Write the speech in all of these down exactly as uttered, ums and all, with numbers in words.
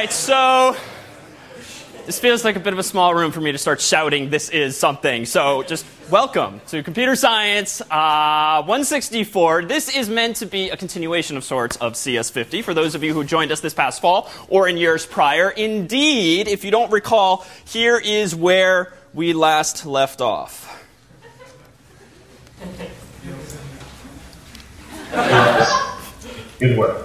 right, so this feels like a bit of a small room for me to start shouting, this is something. So just welcome to Computer Science uh, one sixty-four. This is meant to be a continuation of sorts of C S fifty for those of you who joined us this past fall or in years prior. Indeed, if you don't recall, here is where we last left off. Good work.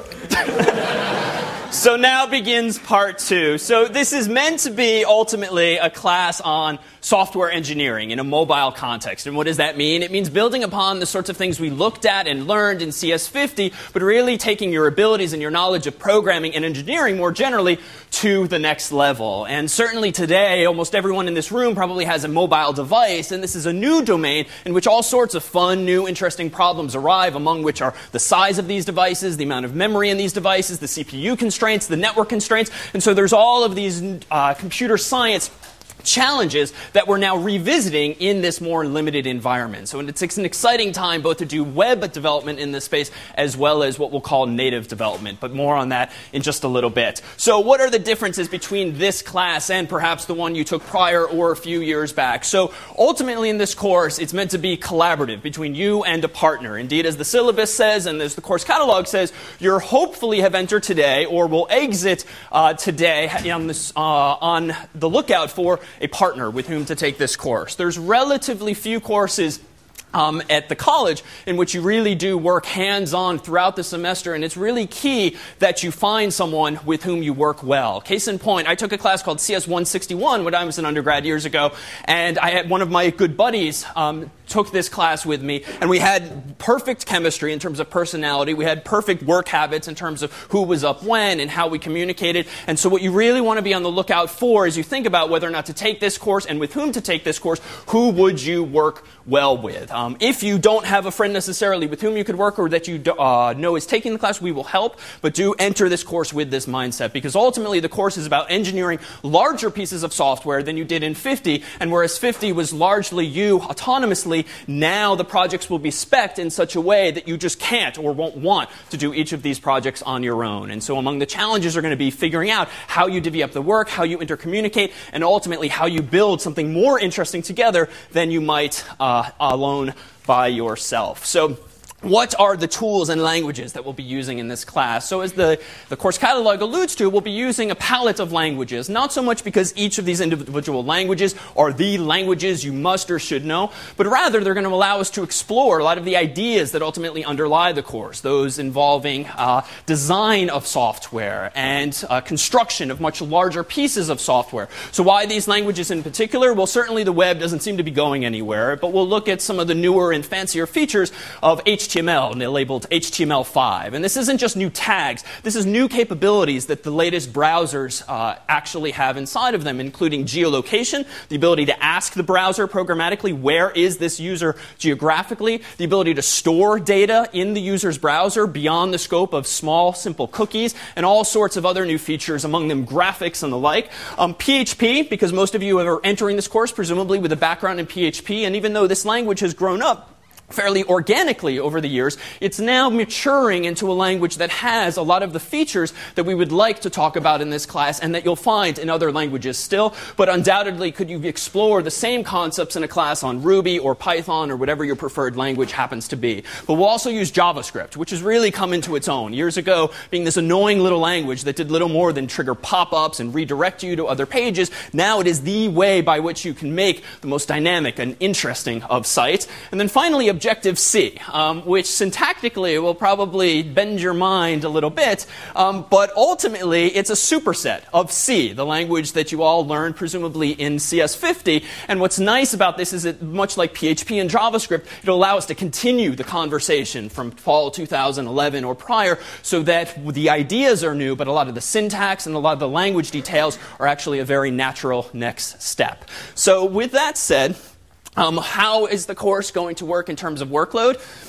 So now begins part two. So this is meant to be ultimately a class on software engineering in a mobile context. And what does that mean? It means building upon the sorts of things we looked at and learned in C S fifty, but really taking your abilities and your knowledge of programming and engineering more generally to the next level. And certainly today, almost everyone in this room probably has a mobile device, and this is a new domain in which all sorts of fun, new, interesting problems arrive, among which are the size of these devices, the amount of memory in these devices, the C P U constraints, the network constraints. And so there's all of these uh, computer science challenges that we're now revisiting in this more limited environment. So it's, it's an exciting time both to do web development in this space as well as what we'll call native development, but more on that in just a little bit. So what are the differences between this class and perhaps the one you took prior or a few years back? So ultimately in this course, it's meant to be collaborative between you and a partner. Indeed, as the syllabus says and as the course catalog says, you hopefully have entered today or will exit uh, today on, this, uh, on the lookout for a partner with whom to take this course. There's relatively few courses Um, at the college in which you really do work hands-on throughout the semester, and it's really key that you find someone with whom you work well. Case in point, I took a class called C S one sixty-one when I was an undergrad years ago, and I had one of my good buddies um, took this class with me, and we had perfect chemistry in terms of personality. We had perfect work habits in terms of who was up when and how we communicated. And so what you really want to be on the lookout for as you think about whether or not to take this course and with whom to take this course, who would you work well with? Um, if you don't have a friend necessarily with whom you could work or that you uh, know is taking the class, we will help, but do enter this course with this mindset, because ultimately the course is about engineering larger pieces of software than you did in fifty, and whereas fifty was largely you autonomously, now the projects will be spec'd in such a way that you just can't or won't want to do each of these projects on your own. And so among the challenges are going to be figuring out how you divvy up the work, how you intercommunicate, and ultimately how you build something more interesting together than you might uh, alone by yourself. So what are the tools and languages that we'll be using in this class? So as the, the course catalog alludes to, we'll be using a palette of languages, not so much because each of these individual languages are the languages you must or should know, but rather they're going to allow us to explore a lot of the ideas that ultimately underlie the course, those involving uh, design of software and uh, construction of much larger pieces of software. So why these languages in particular? Well, certainly the web doesn't seem to be going anywhere, but we'll look at some of the newer and fancier features of H T M L, and they're labeled H T M L five. And this isn't just new tags. This is new capabilities that the latest browsers uh, actually have inside of them, including geolocation, the ability to ask the browser programmatically where is this user geographically, the ability to store data in the user's browser beyond the scope of small, simple cookies, and all sorts of other new features, among them graphics and the like. Um, P H P, because most of you are entering this course presumably with a background in P H P, and even though this language has grown up fairly organically over the years, it's now maturing into a language that has a lot of the features that we would like to talk about in this class and that you'll find in other languages still, but undoubtedly could you explore the same concepts in a class on Ruby or Python or whatever your preferred language happens to be. But we'll also use JavaScript, which has really come into its own. Years ago, being this annoying little language that did little more than trigger pop-ups and redirect you to other pages, now it is the way by which you can make the most dynamic and interesting of sites. And then finally, Objective-C, um, which syntactically will probably bend your mind a little bit, um, but ultimately it's a superset of C, the language that you all learned presumably in C S fifty. And what's nice about this is that much like P H P and JavaScript, it'll allow us to continue the conversation from fall two thousand eleven or prior, so that the ideas are new, but a lot of the syntax and a lot of the language details are actually a very natural next step. So with that said, Um, how is the course going to work in terms of workload?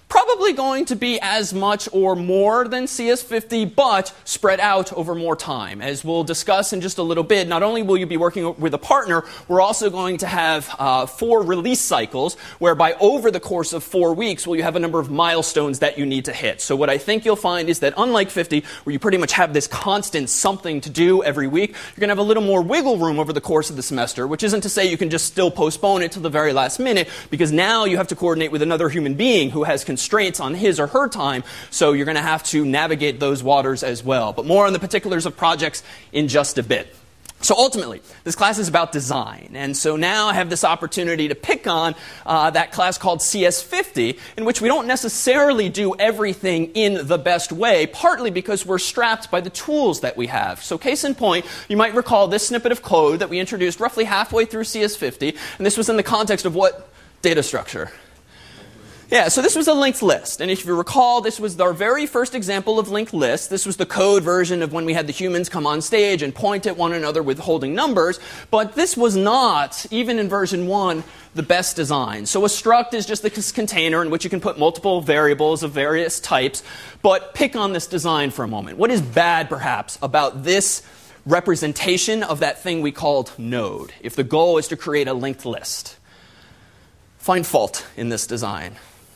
Probably going to be as much or more than C S fifty, but spread out over more time. As we'll discuss in just a little bit, not only will you be working with a partner, we're also going to have uh, four release cycles, whereby over the course of four weeks, will you have a number of milestones that you need to hit. So what I think you'll find is that unlike fifty, where you pretty much have this constant something to do every week, you're going to have a little more wiggle room over the course of the semester, which isn't to say you can just still postpone it till the very last minute, because now you have to coordinate with another human being who has constraints on his or her time, so you're going to have to navigate those waters as well. But more on the particulars of projects in just a bit. So ultimately, this class is about design, and so now I have this opportunity to pick on uh, that class called C S fifty, in which we don't necessarily do everything in the best way, partly because we're strapped by the tools that we have. So case in point, you might recall this snippet of code that we introduced roughly halfway through C S fifty, and this was in the context of what data structure? Yeah, so this was a linked list, and if you recall, this was our very first example of linked lists. This was the code version of when we had the humans come on stage and point at one another with holding numbers, but this was not, even in version one, the best design. So a struct is just this container in which you can put multiple variables of various types, but pick on this design for a moment. What is bad, perhaps, about this representation of that thing we called node, if the goal is to create a linked list? Find fault in this design.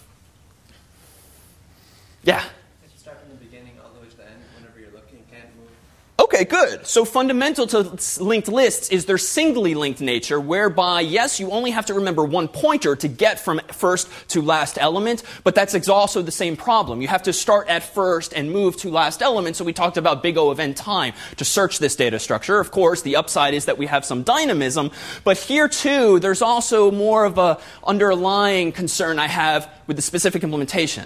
Yeah? If you start from the beginning all the way to the end, whenever you're looking, you can't move. Okay, good. So fundamental to linked lists is their singly linked nature, whereby, yes, you only have to remember one pointer to get from first to last element, but that's also the same problem. You have to start at first and move to last element, so we talked about big O of n time to search this data structure. Of course, the upside is that we have some dynamism, but here too, there's also more of a underlying concern I have with the specific implementation.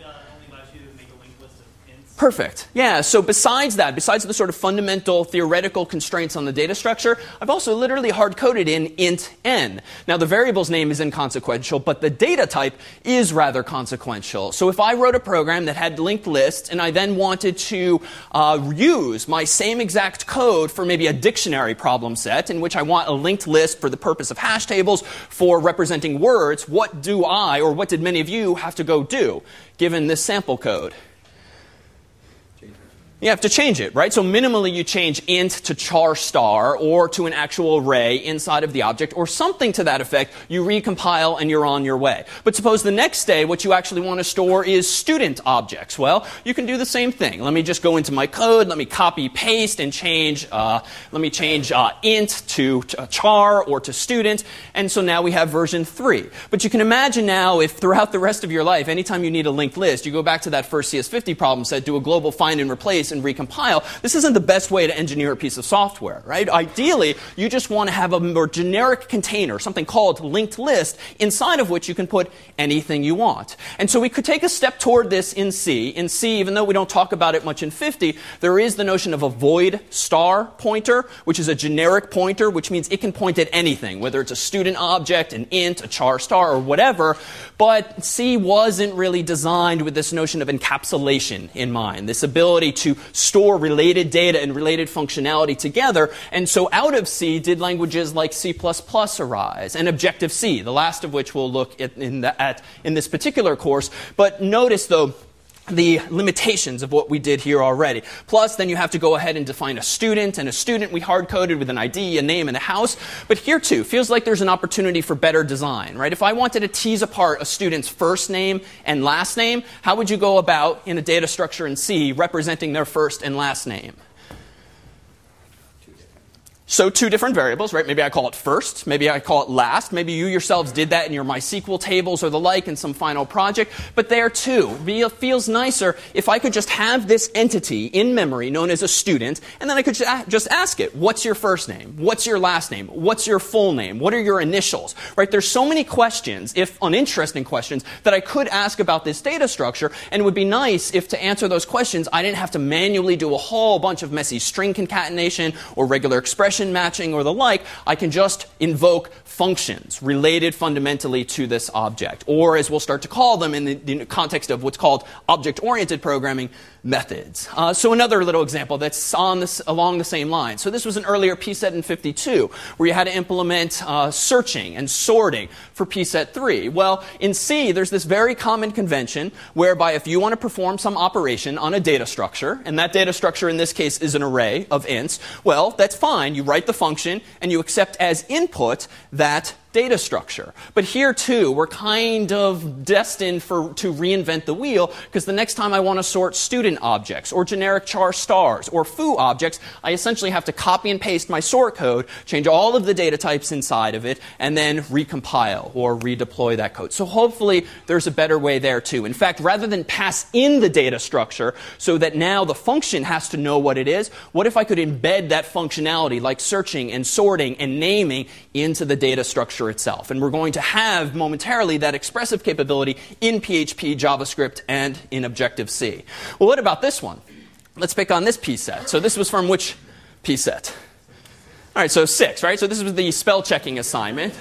Perfect. Yeah, so besides that, besides the sort of fundamental theoretical constraints on the data structure, I've also literally hard-coded in int n. Now, the variable's name is inconsequential, but the data type is rather consequential. So if I wrote a program that had linked lists, and I then wanted to uh, use my same exact code for maybe a dictionary problem set, in which I want a linked list for the purpose of hash tables for representing words, what do I, or what did many of you have to go do, given this sample code? You have to change it, right? So minimally you change int to char star or to an actual array inside of the object or something to that effect. You recompile and you're on your way. But suppose the next day what you actually want to store is student objects. Well, you can do the same thing. Let me just go into my code. Let me copy paste and change, uh, let me change uh, int to, to char or to student. And so now we have version three. But you can imagine now if throughout the rest of your life, anytime you need a linked list, you go back to that first C S fifty problem set, do a global find and replace and recompile. This isn't the best way to engineer a piece of software, right? Ideally, you just want to have a more generic container, something called linked list, inside of which you can put anything you want. And so we could take a step toward this in C. In C, even though we don't talk about it much in fifty, there is the notion of a void star pointer, which is a generic pointer, which means it can point at anything, whether it's a student object, an int, a char star, or whatever. But C wasn't really designed with this notion of encapsulation in mind, this ability to store related data and related functionality together. And so out of C did languages like C plus plus arise and Objective-C, the last of which we'll look at in, the, at in this particular course. But notice, though, the limitations of what we did here already. Plus, then you have to go ahead and define a student, and a student we hard-coded with an I D, a name, and a house. But here, too, feels like there's an opportunity for better design, right? If I wanted to tease apart a student's first name and last name, how would you go about, in a data structure in C, representing their first and last name? So two different variables, right? Maybe I call it first, maybe I call it last, maybe you yourselves did that in your MySQL tables or the like in some final project, but there too, it feels nicer if I could just have this entity in memory known as a student, and then I could just ask it, what's your first name? What's your last name? What's your full name? What are your initials? Right? There's so many questions, if uninteresting questions, that I could ask about this data structure, and it would be nice if to answer those questions I didn't have to manually do a whole bunch of messy string concatenation or regular expression function matching or the like, I can just invoke functions related fundamentally to this object, or as we'll start to call them in the, the context of what's called object-oriented programming, methods. Uh, so another little example that's on this, along the same line. So this was an earlier P set in fifty-two, where you had to implement uh, searching and sorting for P set three. Well, in C, there's this very common convention whereby if you want to perform some operation on a data structure, and that data structure in this case is an array of ints, well, that's fine. You write the function, and you accept as input that data structure. But here, too, we're kind of destined for to reinvent the wheel, because the next time I want to sort student objects or generic char stars or foo objects, I essentially have to copy and paste my sort code, change all of the data types inside of it, and then recompile or redeploy that code. So hopefully there's a better way there, too. In fact, rather than pass in the data structure so that now the function has to know what it is, what if I could embed that functionality, like searching and sorting and naming, into the data structure itself? And we're going to have momentarily that expressive capability in P H P, JavaScript, and in Objective-C. Well, what about this one? Let's pick on this P set. So this was from which P set? All right, so six, right? So this was the spell checking assignment.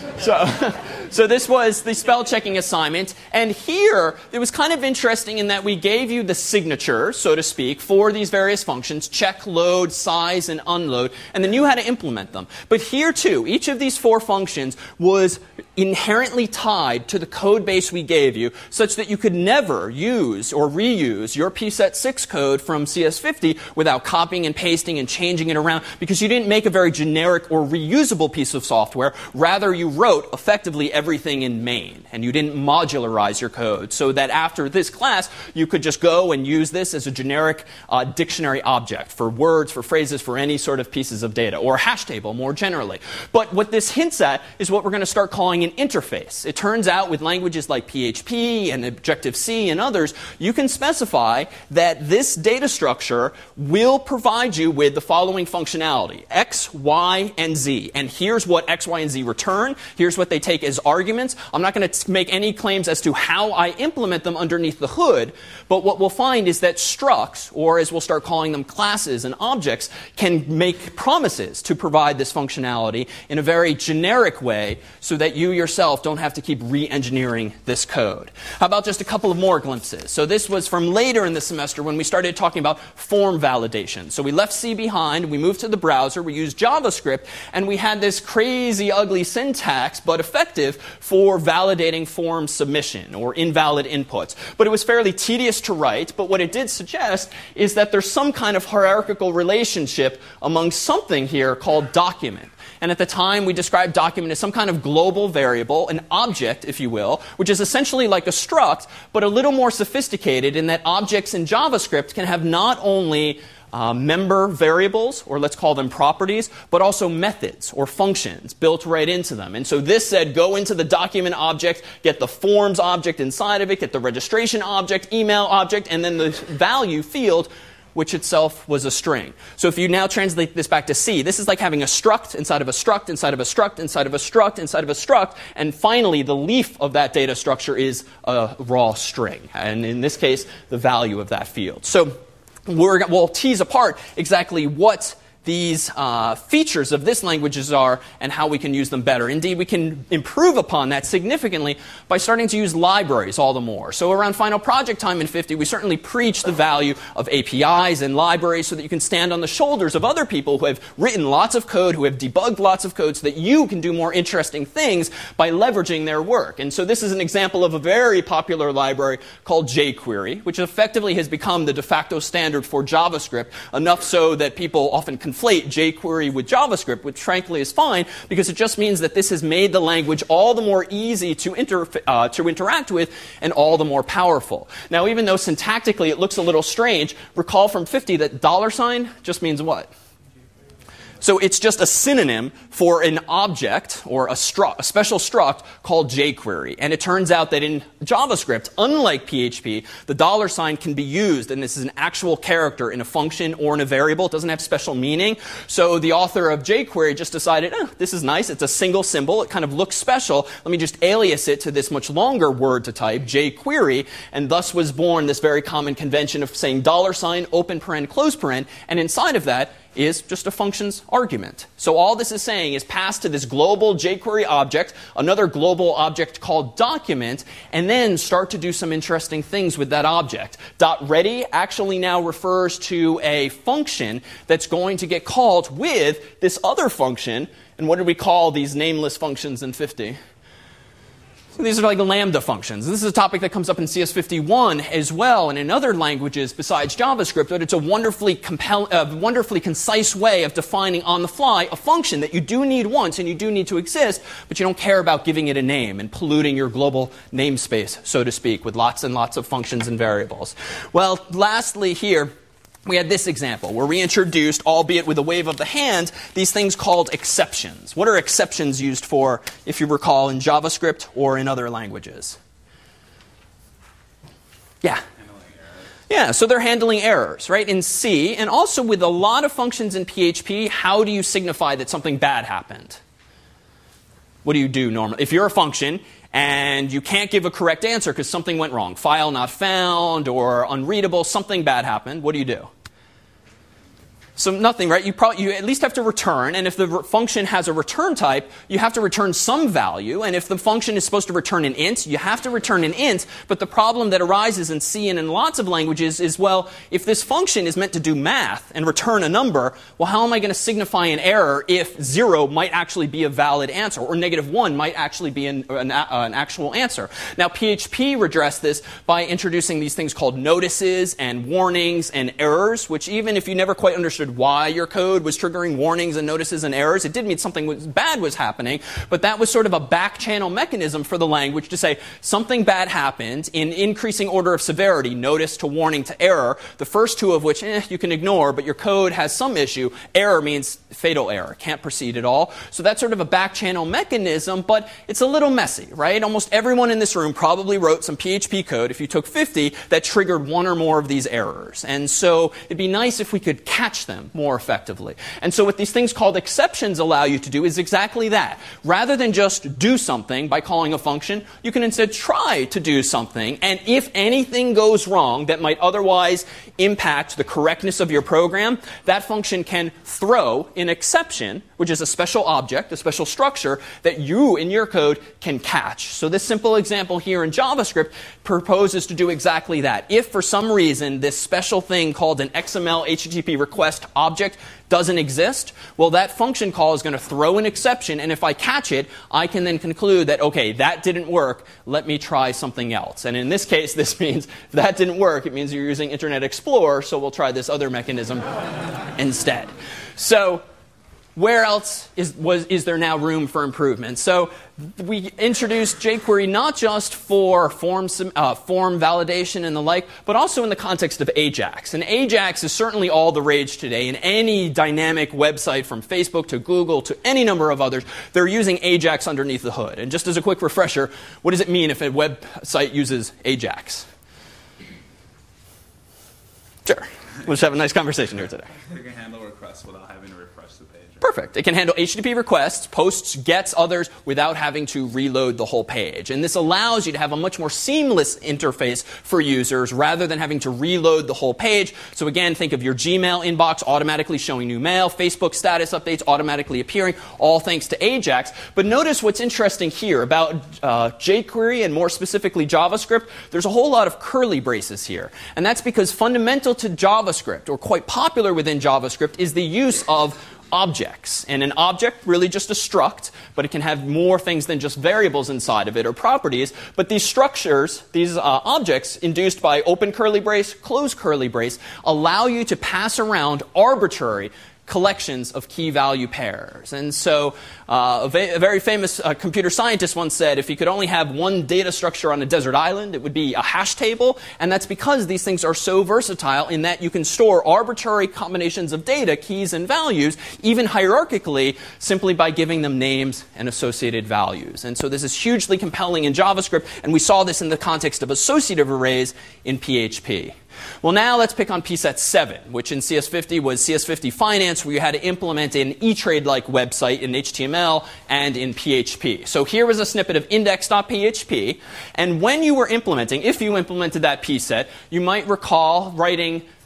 so, so this was the spell checking assignment. And here, it was kind of interesting in that we gave you the signature, so to speak, for these various functions, check, load, size, and unload, and then you had to implement them. But here, too, each of these four functions was inherently tied to the code base we gave you, such that you could never use or reuse your P set six code from C S fifty without copying and pasting and changing it around, because you didn't make a very generic or reusable piece of software. Rather, you wrote effectively everything in main, and you didn't modularize your code, so that after this class, you could just go and use this as a generic uh, dictionary object for words, for phrases, for any sort of pieces of data, or a hash table more generally. But what this hints at is what we're going to start calling an interface. It turns out with languages like P H P and Objective-C and others, you can specify that this data structure will provide you with the following functionality: X, Y, and Z. And here's what X, Y, and Z return. Here's what they take as arguments. I'm not going to make any claims as to how I implement them underneath the hood, but what we'll find is that structs, or as we'll start calling them classes and objects, can make promises to provide this functionality in a very generic way so that you yourself don't have to keep re-engineering this code. How about just a couple of more glimpses? So this was from later in the semester when we started talking about form validation. So we left C behind, we moved to the browser, we used JavaScript, and we had this crazy, ugly syntax, but effective for validating form submission or invalid inputs. But it was fairly tedious to write, but what it did suggest is that there's some kind of hierarchical relationship among something here called document. And at the time, we described document as some kind of global variable, an object, if you will, which is essentially like a struct, but a little more sophisticated in that objects in JavaScript can have not only uh, member variables, or let's call them properties, but also methods or functions built right into them. And so this said, go into the document object, get the forms object inside of it, get the registration object, email object, and then the value field, which itself was a string. So if you now translate this back to C, this is like having a struct inside of a struct, inside of a struct, inside of a struct, inside of a struct, and finally the leaf of that data structure is a raw string, and in this case, the value of that field. So we're, we'll tease apart exactly what these uh, features of this languages are and how we can use them better. Indeed, we can improve upon that significantly by starting to use libraries all the more. So around final project time in fifty, we certainly preach the value of A P Is and libraries so that you can stand on the shoulders of other people who have written lots of code, who have debugged lots of code, so that you can do more interesting things by leveraging their work. And so this is an example of a very popular library called jQuery, which effectively has become the de facto standard for JavaScript, enough so that people often conflate jQuery with JavaScript, which frankly is fine, because it just means that this has made the language all the more easy to, inter uh, to interact with and all the more powerful. Now, even though syntactically it looks a little strange, recall from fifty that dollar sign just means what? So it's just a synonym for an object or a, struct, a special struct called jQuery. And it turns out that in JavaScript, unlike P H P, the dollar sign can be used, and this is an actual character in a function or in a variable. It doesn't have special meaning. So the author of jQuery just decided, oh, this is nice. It's a single symbol. It kind of looks special. Let me just alias it to this much longer word to type, jQuery, and thus was born this very common convention of saying dollar sign, open paren, close paren, and inside of that, is just a function's argument. So all this is saying is pass to this global jQuery object, another global object called document, and then start to do some interesting things with that object. .ready actually now refers to a function that's going to get called with this other function. And what did we call these nameless functions in fifty? So these are like lambda functions. This is a topic that comes up in C S fifty-one as well and in other languages besides JavaScript, but it's a wonderfully, compel- uh, wonderfully concise way of defining on the fly a function that you do need once and you do need to exist, but you don't care about giving it a name and polluting your global namespace, so to speak, with lots and lots of functions and variables. Well, lastly here, we had this example where we introduced, albeit with a wave of the hand, these things called exceptions. What are exceptions used for, if you recall, in JavaScript or in other languages? Yeah. Yeah, so they're handling errors, right, in C. And also with a lot of functions in P H P, how do you signify that something bad happened? What do you do normally? If you're a function and you can't give a correct answer because something went wrong, file not found or unreadable, something bad happened, what do you do? So nothing, right? You, probably, you at least have to return, and if the re- function has a return type, you have to return some value, and if the function is supposed to return an int, you have to return an int, but the problem that arises in C and in lots of languages is, well, if this function is meant to do math and return a number, well, how am I going to signify an error if zero might actually be a valid answer, or negative one might actually be an, an, uh, an actual answer? Now, P H P redressed this by introducing these things called notices and warnings and errors, which even if you never quite understood why your code was triggering warnings and notices and errors, it did mean something was bad was happening, but that was sort of a back channel mechanism for the language to say something bad happened in increasing order of severity, notice to warning to error, the first two of which eh, you can ignore, but your code has some issue. Error means fatal error, can't proceed at all. So that's sort of a back channel mechanism, but it's a little messy, right? Almost everyone in this room probably wrote some P H P code, if you took fifty, that triggered one or more of these errors. And so it'd be nice if we could catch them more effectively. And so what these things called exceptions allow you to do is exactly that. Rather than just do something by calling a function, you can instead try to do something, and if anything goes wrong that might otherwise impact the correctness of your program, that function can throw an exception, which is a special object, a special structure that you in your code can catch. So this simple example here in JavaScript proposes to do exactly that. If for some reason this special thing called an X M L H T T P request object doesn't exist, well, that function call is going to throw an exception, and if I catch it, I can then conclude that, okay, that didn't work, let me try something else. And in this case, this means if that didn't work, it means you're using Internet Explorer, so we'll try this other mechanism instead. So where else is, was, is there now room for improvement? So we introduced jQuery not just for form, uh, form validation and the like, but also in the context of Ajax. And Ajax is certainly all the rage today. In any dynamic website from Facebook to Google to any number of others, they're using Ajax underneath the hood. And just as a quick refresher, what does it mean if a website uses Ajax? Sure. We'll just have a nice conversation here today. It can handle requests without having to refresh the page. Perfect. It can handle H T T P requests, posts, gets, others, without having to reload the whole page. And this allows you to have a much more seamless interface for users rather than having to reload the whole page. So again, think of your Gmail inbox automatically showing new mail, Facebook status updates automatically appearing, all thanks to Ajax. But notice what's interesting here about uh, jQuery and more specifically JavaScript. There's a whole lot of curly braces here. And that's because fundamental to JavaScript, or quite popular within JavaScript, is the use of objects. And an object, really just a struct, but it can have more things than just variables inside of it or properties. But these structures, these uh, objects induced by open curly brace, close curly brace, allow you to pass around arbitrary collections of key value pairs. And so uh, a, va- a very famous uh, computer scientist once said if you could only have one data structure on a desert island, it would be a hash table. And that's because these things are so versatile in that you can store arbitrary combinations of data, keys and values, even hierarchically, simply by giving them names and associated values. And so this is hugely compelling in JavaScript, and we saw this in the context of associative arrays in P H P. Well, now let's pick on P SET seven, which in C S fifty was C S fifty Finance, where you had to implement an E-Trade-like website in H T M L and in P H P. So here was a snippet of index dot P H P, and when you were implementing, if you implemented that P SET, you might recall writing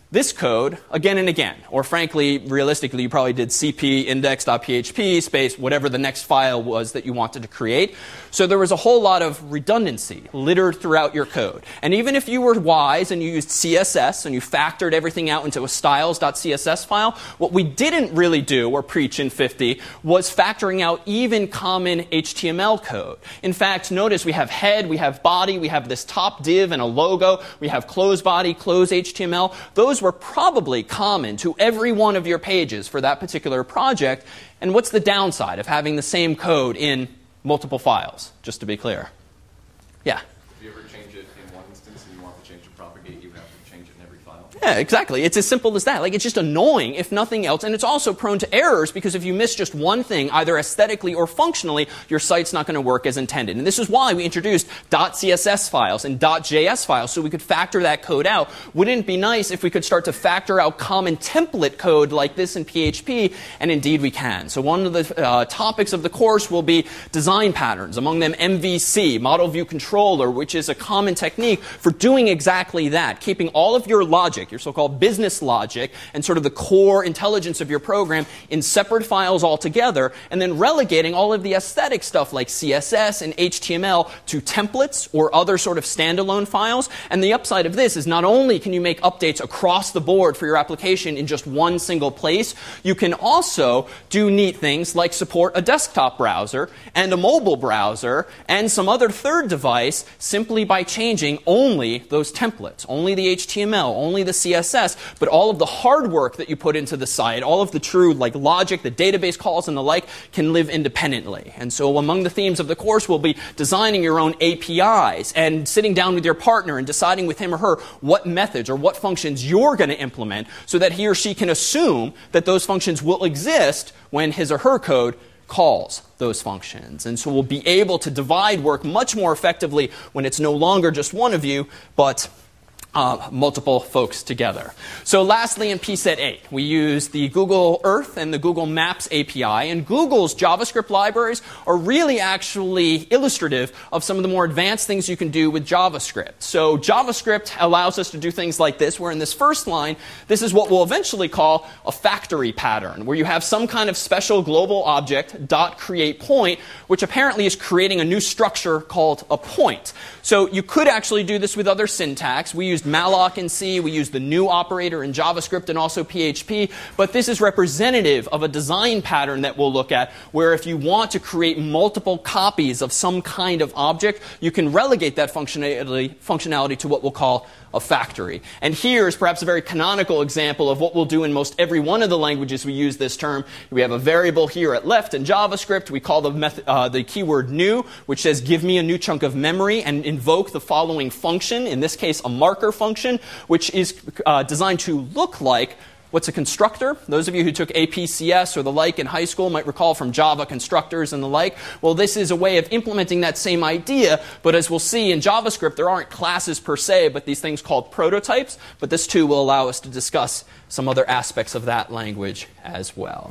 this code again and again. Or frankly, realistically, you probably did cp index.php space whatever the next file was that you wanted to create. So there was a whole lot of redundancy littered throughout your code. And even if you were wise and you used C S S and you factored everything out into a styles.css file, what we didn't really do or preach in fifty was factoring out even common H T M L code. In fact, notice we have head, we have body, we have this top div and a logo, we have close body, close H T M L. Those were probably common to every one of your pages for that particular project. And what's the downside of having the same code in multiple files, just to be clear? Yeah? If you ever change it in one instance and you want to change to propagate, you have to change it in every file. Yeah, exactly. It's as simple as that. Like, it's just annoying, if nothing else. And it's also prone to errors because if you miss just one thing, either aesthetically or functionally, your site's not going to work as intended. And this is why we introduced .css files and .js files so we could factor that code out. Wouldn't it be nice if we could start to factor out common template code like this in P H P? And indeed we can. So one of the uh, topics of the course will be design patterns, among them M V C, Model View Controller, which is a common technique for doing exactly that, keeping all of your logic, your so-called business logic, and sort of the core intelligence of your program in separate files altogether, and then relegating all of the aesthetic stuff like C S S and H T M L to templates or other sort of standalone files. And the upside of this is not only can you make updates across the board for your application in just one single place, you can also do neat things like support a desktop browser and a mobile browser and some other third device simply by changing only those templates, only the H T M L, only the C S S, but all of the hard work that you put into the site, all of the true like logic, the database calls and the like, can live independently. And so among the themes of the course will be designing your own A P Is and sitting down with your partner and deciding with him or her what methods or what functions you're going to implement so that he or she can assume that those functions will exist when his or her code calls those functions. And so we'll be able to divide work much more effectively when it's no longer just one of you, but Uh, multiple folks together. So lastly, in P SET eight, we use the Google Earth and the Google Maps A P I. And Google's JavaScript libraries are really actually illustrative of some of the more advanced things you can do with JavaScript. So JavaScript allows us to do things like this, where in this first line, this is what we'll eventually call a factory pattern, where you have some kind of special global object, dot create point, which apparently is creating a new structure called a point. So you could actually do this with other syntax. We used malloc in C, we used the new operator in JavaScript and also P H P, but this is representative of a design pattern that we'll look at, where if you want to create multiple copies of some kind of object, you can relegate that functionality, functionality to what we'll call a factory. And here is perhaps a very canonical example of what we'll do in most every one of the languages we use this term. We have a variable here at left in JavaScript. We call the, method, uh, the keyword new, which says give me a new chunk of memory, and invoke the following function, in this case a marker function, which is uh, designed to look like what's a constructor? Those of you who took A P C S or the like in high school might recall from Java constructors and the like. Well, this is a way of implementing that same idea, but as we'll see in JavaScript, there aren't classes per se, but these things called prototypes. But this too will allow us to discuss some other aspects of that language as well.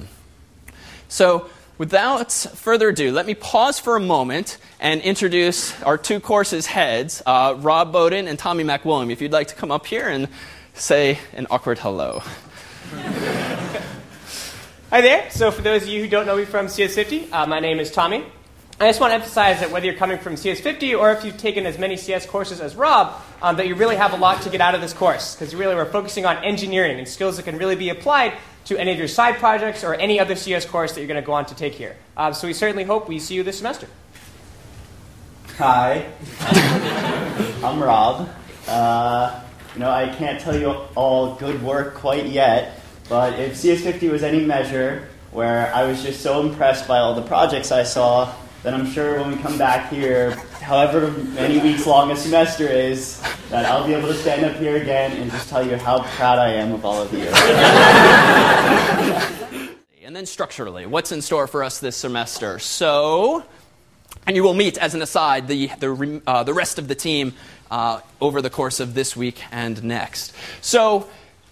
So without further ado, let me pause for a moment and introduce our two courses heads, uh, Rob Bowden and Tommy McWilliam. If you'd like to come up here and say an awkward hello. Hi there. So for those of you who don't know me from C S fifty, uh, my name is Tommy. I just want to emphasize that whether you're coming from C S fifty or if you've taken as many C S courses as Rob, um, that you really have a lot to get out of this course, because you really we're focusing on engineering and skills that can really be applied to any of your side projects or any other C S course that you're going to go on to take here. Uh, so we certainly hope we see you this semester. Hi, I'm Rob. Uh, you know, I can't tell you all good work quite yet, but if C S fifty was any measure, where I was just so impressed by all the projects I saw, then I'm sure when we come back here, however many weeks long a semester is, that I'll be able to stand up here again and just tell you how proud I am of all of you. And then structurally, what's in store for us this semester? So, and you will meet, as an aside, the, the, uh, the rest of the team uh, over the course of this week and next. So,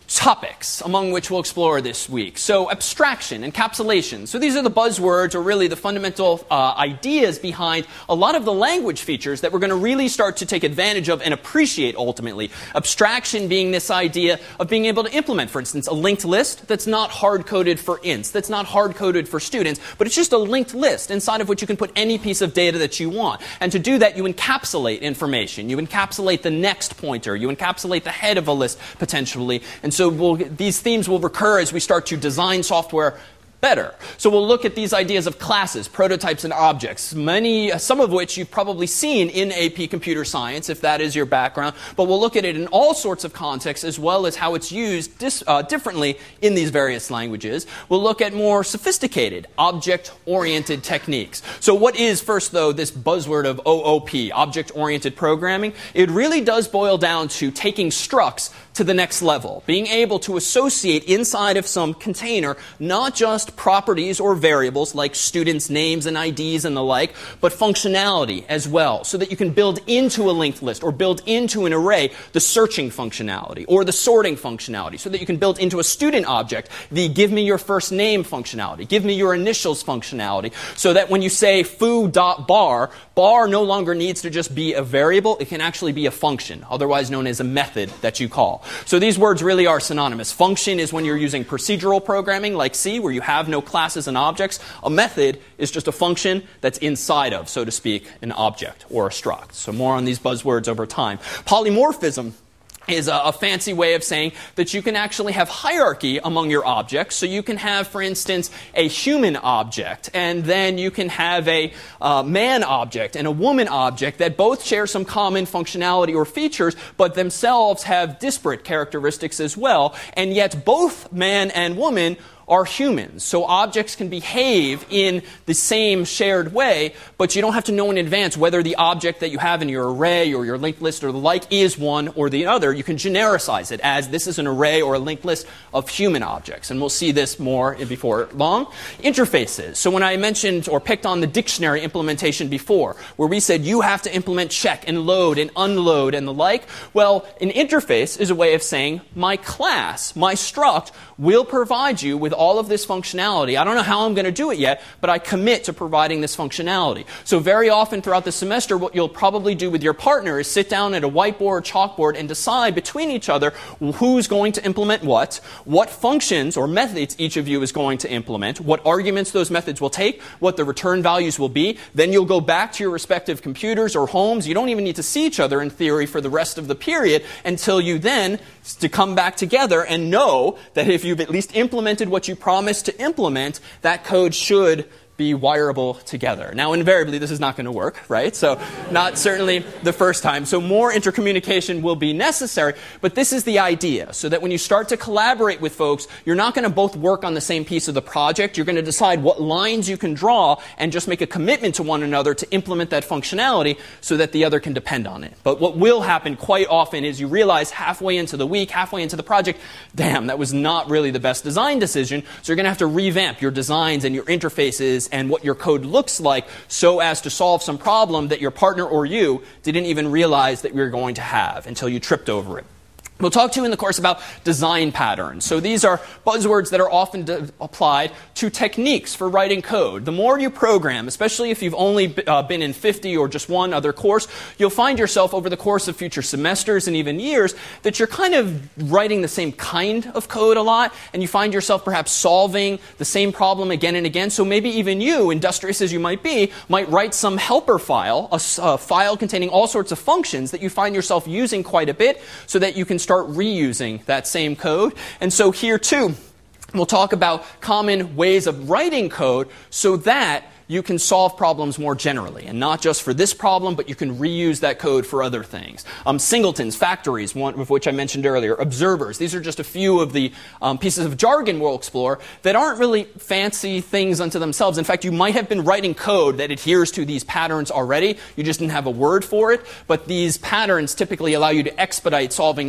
topics among which we'll explore this week. So abstraction, encapsulation. So these are the buzzwords, or really the fundamental uh, ideas behind a lot of the language features that we're going to really start to take advantage of and appreciate ultimately. Abstraction being this idea of being able to implement, for instance, a linked list that's not hard-coded for ints, that's not hard-coded for students, but it's just a linked list inside of which you can put any piece of data that you want. And to do that, you encapsulate information. You encapsulate the next pointer. You encapsulate the head of a list, potentially. And so we'll, these themes will recur as we start to design software better. So we'll look at these ideas of classes, prototypes, and objects, many, some of which you've probably seen in A P Computer Science, if that is your background. But we'll look at it in all sorts of contexts, as well as how it's used dis, uh, differently in these various languages. We'll look at more sophisticated, object-oriented techniques. So what is, first, though, this buzzword of O O P, object-oriented programming? It really does boil down to taking structs to the next level, being able to associate inside of some container not just properties or variables like students' names and I Ds and the like, but functionality as well, so that you can build into a linked list or build into an array the searching functionality or the sorting functionality, so that you can build into a student object the give me your first name functionality, give me your initials functionality, so that when you say foo.bar, bar no longer needs to just be a variable, it can actually be a function, otherwise known as a method that you call. So these words really are synonymous. Function is when you're using procedural programming like C, where you have no classes and objects. A method is just a function that's inside of, so to speak, an object or a struct. So more on these buzzwords over time. Polymorphism is a, a fancy way of saying that you can actually have hierarchy among your objects. So you can have, for instance, a human object, and then you can have a uh, man object and a woman object that both share some common functionality or features, but themselves have disparate characteristics as well. And yet both man and woman are humans. So objects can behave in the same shared way, but you don't have to know in advance whether the object that you have in your array or your linked list or the like is one or the other. You can genericize it as this is an array or a linked list of human objects. And we'll see this more before long. Interfaces. So when I mentioned or picked on the dictionary implementation before, where we said you have to implement check and load and unload and the like, well, an interface is a way of saying my class, my struct, will provide you with all of this functionality. I don't know how I'm going to do it yet, but I commit to providing this functionality. So very often throughout the semester, what you'll probably do with your partner is sit down at a whiteboard, chalkboard, and decide between each other who's going to implement what, what functions or methods each of you is going to implement, what arguments those methods will take, what the return values will be. Then you'll go back to your respective computers or homes. You don't even need to see each other in theory for the rest of the period until you then to come back together and know that if you've at least implemented what you promised to implement, that code should be wireable together. Now, invariably, this is not going to work, right? So not certainly the first time. So more intercommunication will be necessary, but this is the idea, so that when you start to collaborate with folks, you're not going to both work on the same piece of the project. You're going to decide what lines you can draw and just make a commitment to one another to implement that functionality so that the other can depend on it. But what will happen quite often is you realize halfway into the week, halfway into the project, damn, that was not really the best design decision. So you're going to have to revamp your designs and your interfaces and what your code looks like so as to solve some problem that your partner or you didn't even realize that you were going to have until you tripped over it. We'll talk to you in the course about design patterns. So these are buzzwords that are often de- applied to techniques for writing code. The more you program, especially if you've only b- uh, been in fifty or just one other course, you'll find yourself over the course of future semesters and even years that you're kind of writing the same kind of code a lot, and you find yourself perhaps solving the same problem again and again. So maybe even you, industrious as you might be, might write some helper file, a, a file containing all sorts of functions that you find yourself using quite a bit so that you can start reusing that same code. And so here too, we'll talk about common ways of writing code so that you can solve problems more generally, and not just for this problem, but you can reuse that code for other things. Um, singletons, factories, one of which I mentioned earlier, observers. These are just a few of the um, pieces of jargon we'll explore that aren't really fancy things unto themselves. In fact, you might have been writing code that adheres to these patterns already. You just didn't have a word for it, but these patterns typically allow you to expedite solving of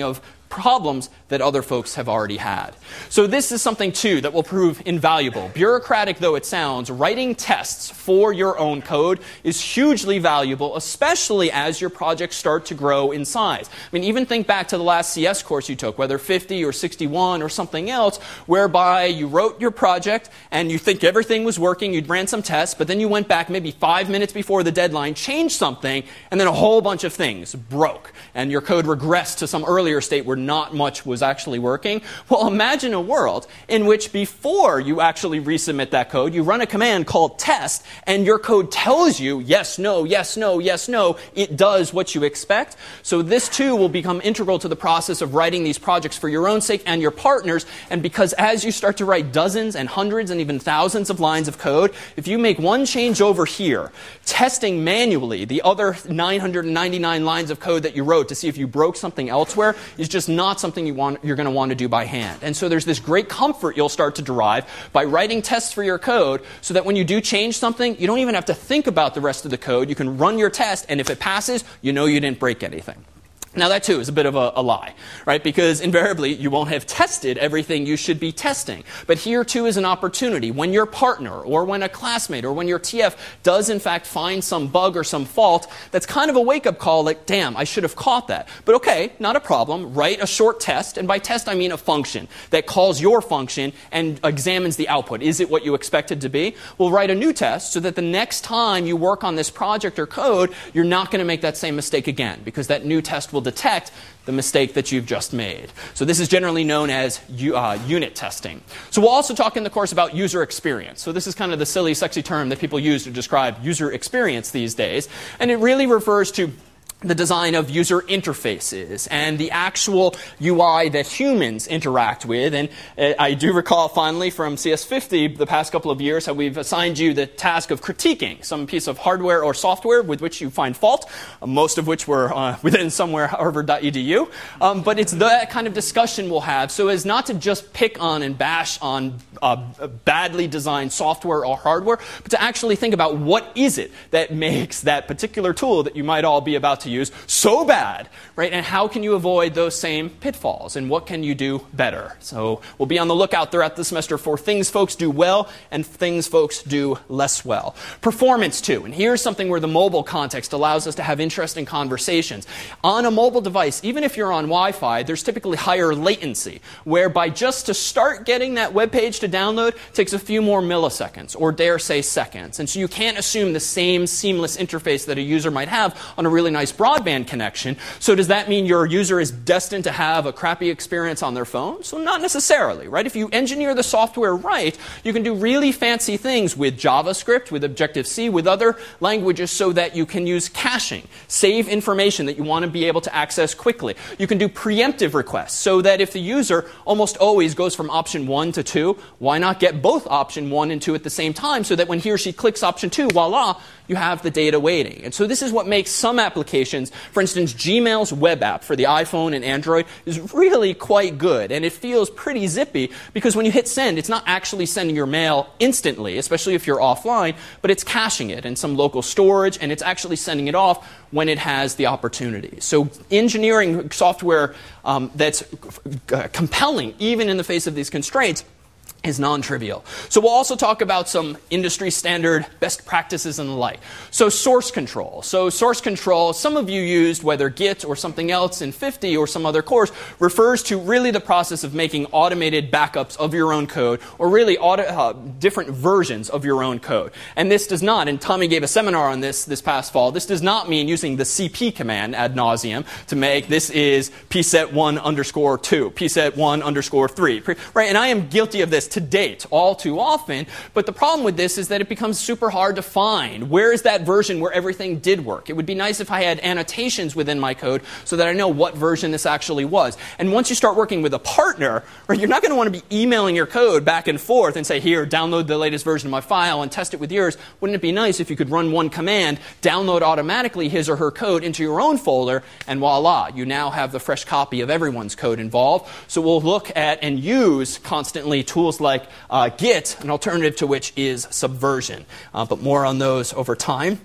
problems that other folks have already had. So this is something, too, that will prove invaluable. Bureaucratic though it sounds, writing tests for your own code is hugely valuable, especially as your projects start to grow in size. I mean, even think back to the last C S course you took, whether fifty or sixty-one or something else, whereby you wrote your project and you think everything was working, you'd ran some tests, but then you went back maybe five minutes before the deadline, changed something, and then a whole bunch of things broke, and your code regressed to some earlier state where not much was actually working. Well, imagine a world in which before you actually resubmit that code, you run a command called test, and your code tells you yes, no, yes, no, yes, no. It does what you expect. So this too will become integral to the process of writing these projects for your own sake and your partners. And because as you start to write dozens and hundreds and even thousands of lines of code, if you make one change over here, testing manually the other nine hundred ninety-nine lines of code that you wrote to see if you broke something elsewhere is just not something you want, you're going to want to do by hand. And so there's this great comfort you'll start to derive by writing tests for your code so that when you do change something, you don't even have to think about the rest of the code. You can run your test, and if it passes, you know you didn't break anything. Now that too is a bit of a, a lie, right? Because invariably you won't have tested everything you should be testing. But here too is an opportunity when your partner or when a classmate or when your T F does in fact find some bug or some fault, that's kind of a wake-up call like, damn, I should have caught that. But okay, not a problem. Write a short test, and by test I mean a function that calls your function and examines the output. Is it what you expected to be? We'll write a new test so that the next time you work on this project or code, you're not going to make that same mistake again, because that new test will detect the mistake that you've just made. So this is generally known as uh, unit testing. So we'll also talk in the course about user experience. So this is kind of the silly, sexy term that people use to describe user experience these days. And it really refers to the design of user interfaces and the actual U I that humans interact with. And uh, I do recall fondly from C S fifty the past couple of years how we've assigned you the task of critiquing some piece of hardware or software with which you find fault, uh, most of which were uh, within somewhere harvard dot e d u. Um, but it's that kind of discussion we'll have so as not to just pick on and bash on uh, badly designed software or hardware, but to actually think about what is it that makes that particular tool that you might all be about to use so bad, right? And how can you avoid those same pitfalls? And what can you do better? So we'll be on the lookout throughout the semester for things folks do well and things folks do less well. Performance too. And here's something where the mobile context allows us to have interesting conversations. On a mobile device, even if you're on Wi-Fi, there's typically higher latency, whereby just to start getting that web page to download takes a few more milliseconds, or dare say seconds. And so you can't assume the same seamless interface that a user might have on a really nice broadband connection. So does that mean your user is destined to have a crappy experience on their phone? So not necessarily, right? If you engineer the software right, you can do really fancy things with JavaScript, with Objective-C, with other languages so that you can use caching, save information that you want to be able to access quickly. You can do preemptive requests so that if the user almost always goes from option one to two, why not get both option one and two at the same time so that when he or she clicks option two, voila, you have the data waiting. And so this is what makes some applications, for instance, Gmail's web app for the iPhone and Android is really quite good. And it feels pretty zippy because when you hit send, it's not actually sending your mail instantly, especially if you're offline, but it's caching it in some local storage, and it's actually sending it off when it has the opportunity. So engineering software um, that's uh, compelling, even in the face of these constraints, is non-trivial. So we'll also talk about some industry standard best practices and the like. So source control. So source control, some of you used, whether Git or something else in fifty or some other course, refers to really the process of making automated backups of your own code, or really auto, uh, different versions of your own code. And this does not, and Tommy gave a seminar on this this past fall, this does not mean using the C P command ad nauseum to make this is pset one underscore two, pset one underscore three, right? And I am guilty of this to date all too often, but the problem with this is that it becomes super hard to find. Where is that version where everything did work? It would be nice if I had annotations within my code so that I know what version this actually was. And once you start working with a partner, right, you're not going to want to be emailing your code back and forth and say, here, download the latest version of my file and test it with yours. Wouldn't it be nice if you could run one command, download automatically his or her code into your own folder, and voila, you now have the fresh copy of everyone's code involved. So we'll look at and use constantly tools like uh, Git, an alternative to which is Subversion. Uh, but more on those over time.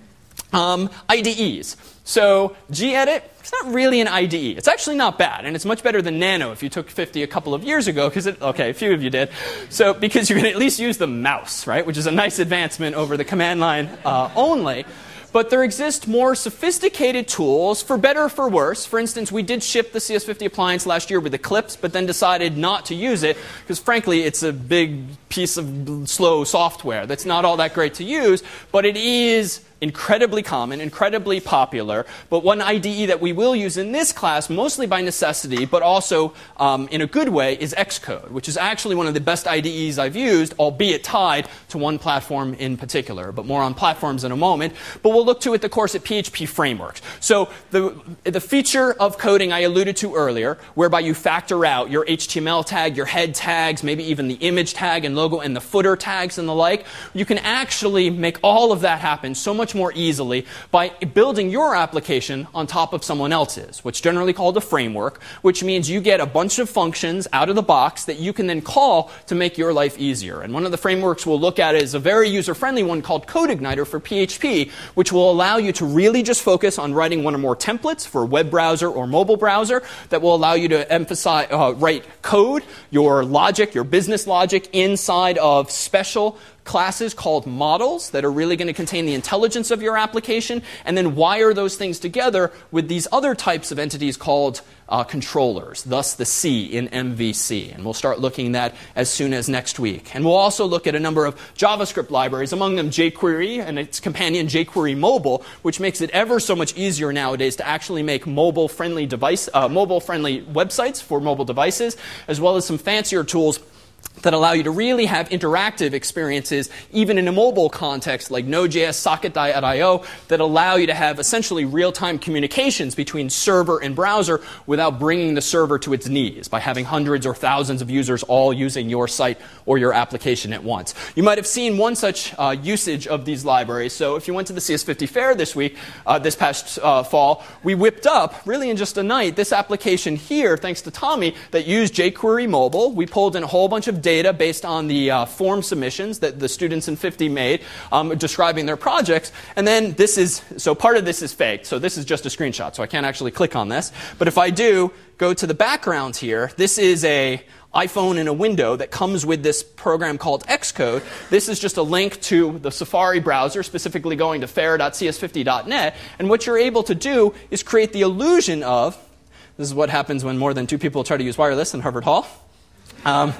Um, I D Es. So gedit, it's not really an I D E. It's actually not bad, and it's much better than Nano if you took fifty a couple of years ago, because it, okay, a few of you did. So because you can at least use the mouse, right, which is a nice advancement over the command line uh, only. But there exist more sophisticated tools, for better or for worse. For instance, we did ship the C S fifty appliance last year with Eclipse, but then decided not to use it because, frankly, it's a big piece of slow software that's not all that great to use, but it is incredibly common, incredibly popular. But one I D E that we will use in this class, mostly by necessity, but also um, in a good way, is Xcode, which is actually one of the best I D Es I've used, albeit tied to one platform in particular. But more on platforms in a moment. But we'll look to at the course at P H P frameworks. So the, the feature of coding I alluded to earlier, whereby you factor out your H T M L tag, your head tags, maybe even the image tag and logo and the footer tags and the like, you can actually make all of that happen so much more easily by building your application on top of someone else's, what's generally called a framework, which means you get a bunch of functions out of the box that you can then call to make your life easier. And one of the frameworks we'll look at is a very user-friendly one called CodeIgniter for P H P, which will allow you to really just focus on writing one or more templates for a web browser or mobile browser that will allow you to emphasize, uh, write code, your logic, your business logic inside of special classes called models that are really going to contain the intelligence of your application, and then wire those things together with these other types of entities called uh, controllers, thus the C in M V C. And we'll start looking at that as soon as next week. And we'll also look at a number of JavaScript libraries, among them jQuery and its companion jQuery Mobile, which makes it ever so much easier nowadays to actually make mobile-friendly device, uh, mobile-friendly websites for mobile devices, as well as some fancier tools that allow you to really have interactive experiences, even in a mobile context, like Node.js, Socket dot I O, that allow you to have essentially real-time communications between server and browser without bringing the server to its knees, by having hundreds or thousands of users all using your site or your application at once. You might have seen one such uh, usage of these libraries. So if you went to the C S fifty Fair this week, uh, this past uh, fall, we whipped up, really in just a night, this application here, thanks to Tommy, that used jQuery Mobile. We pulled in a whole bunch of data based on the uh, form submissions that the students in fifty made um, describing their projects. And then this is, so part of this is faked. So this is just a screenshot, so I can't actually click on this. But if I do go to the background here, this is a iPhone in a window that comes with this program called Xcode. This is just a link to the Safari browser, specifically going to fair dot C S fifty dot net. And what you're able to do is create the illusion of, this is what happens when more than two people try to use wireless in Harvard Hall. Um,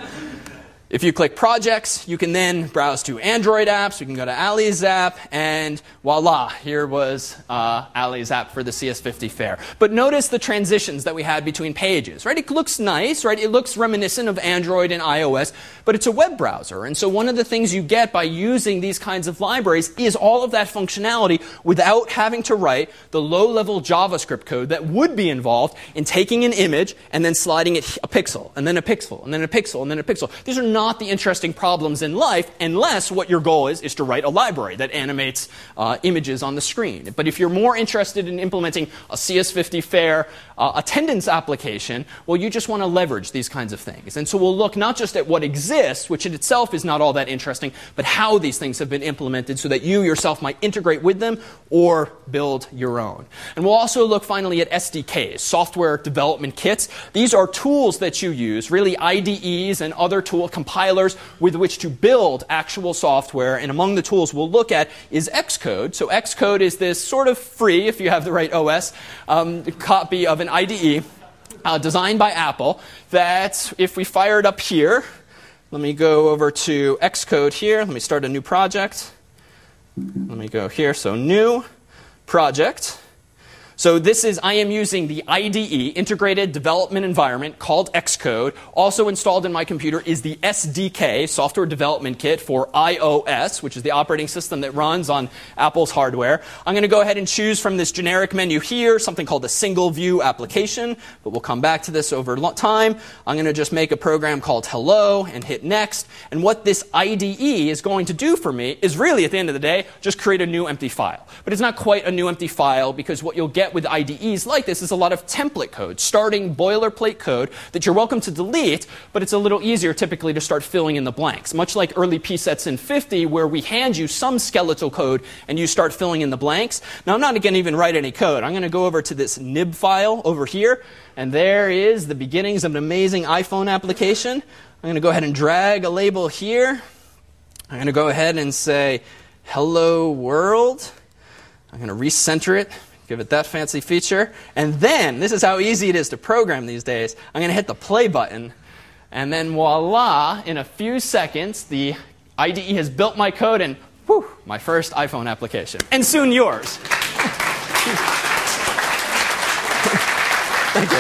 If you click Projects, you can then browse to Android apps. We can go to Ali's app, and voila, here was uh, Ali's app for the C S fifty Fair. But notice the transitions that we had between pages, right? It looks nice, right? It looks reminiscent of Android and iOS, but it's a web browser. And so one of the things you get by using these kinds of libraries is all of that functionality without having to write the low-level JavaScript code that would be involved in taking an image and then sliding it a pixel, and then a pixel, and then a pixel, and then a pixel. These are not not the interesting problems in life unless what your goal is is to write a library that animates uh, images on the screen. But if you're more interested in implementing a C S fifty Fair uh, attendance application, well, you just want to leverage these kinds of things. And so we'll look not just at what exists, which in itself is not all that interesting, but how these things have been implemented so that you yourself might integrate with them or build your own. And we'll also look finally at S D Ks, software development kits. These are tools that you use, really I D Es and other tool compilers with which to build actual software. And among the tools we'll look at is Xcode. So Xcode is this sort of free, if you have the right O S, um, copy of an I D E uh, designed by Apple that if we fire it up here, let me go over to Xcode here. Let me start a new project. Let me go here. So new project. So this is, I am using the I D E, Integrated Development Environment, called Xcode. Also installed in my computer is the S D K, Software Development Kit for iOS, which is the operating system that runs on Apple's hardware. I'm going to go ahead and choose from this generic menu here something called a single view application, but we'll come back to this over time. I'm going to just make a program called hello and hit next. And what this I D E is going to do for me is really, at the end of the day, just create a new empty file. But it's not quite a new empty file because what you'll get get with I D Es like this is a lot of template code, starting boilerplate code that you're welcome to delete, but it's a little easier typically to start filling in the blanks. Much like early P sets in fifty, where we hand you some skeletal code and you start filling in the blanks. Now, I'm not going to even write any code. I'm going to go over to this nib file over here, and there is the beginnings of an amazing iPhone application. I'm going to go ahead and drag a label here. I'm going to go ahead and say, hello world. I'm going to recenter it, give it that fancy feature. And then, this is how easy it is to program these days, I'm going to hit the play button. And then voila, in a few seconds, the I D E has built my code and whew, my first iPhone application. And soon yours. Thank